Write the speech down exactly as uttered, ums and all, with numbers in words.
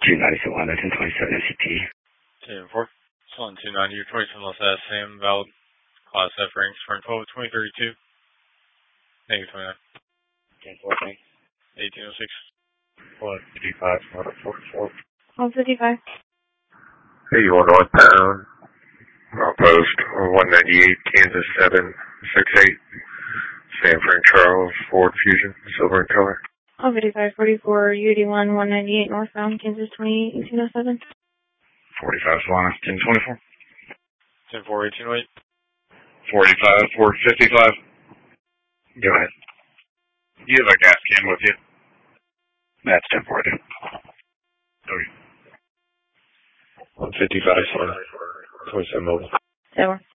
two ninety-seven Honda, ten twenty-seven M C P. ten four. Swan two ninety, your twenty-seven Los S Sam, valid. Class F ranks, turn twelve, twenty thirty-two. Negative twenty-nine. ten four, thanks. eighteen oh six. one fifty-five, Honda forty-four. one fifty-five. eighty-one northbound. Outpost one ninety-eight, Kansas seven six eight. San Fran Charles, Ford Fusion, silver in color. one fifty-five forty-four, U D one one ninety-eight northbound, Kansas twenty-eight, eighteen oh seven. forty-five Solana, ten twenty-four. ten four, eighteen oh eight. forty-five, four fifty-five. Go ahead. You have a gas can with you? That's ten four, dude. Okay. one fifty-five, Solana. twenty-seven mobile. That works.